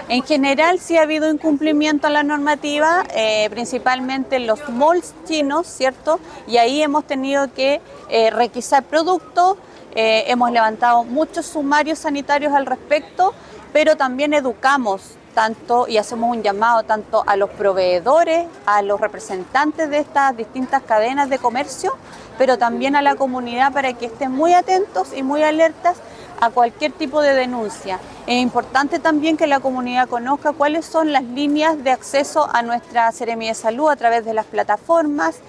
En general sí ha habido incumplimiento a la normativa, principalmente en los malls chinos, ¿cierto? Y ahí hemos tenido que requisar productos, hemos levantado muchos sumarios sanitarios al respecto, pero también educamos tanto y hacemos un llamado tanto a los proveedores, a los representantes de estas distintas cadenas de comercio, pero también a la comunidad para que estén muy atentos y muy alertas a cualquier tipo de denuncia. Es importante también que la comunidad conozca cuáles son las líneas de acceso a nuestra Seremía de Salud a través de las plataformas,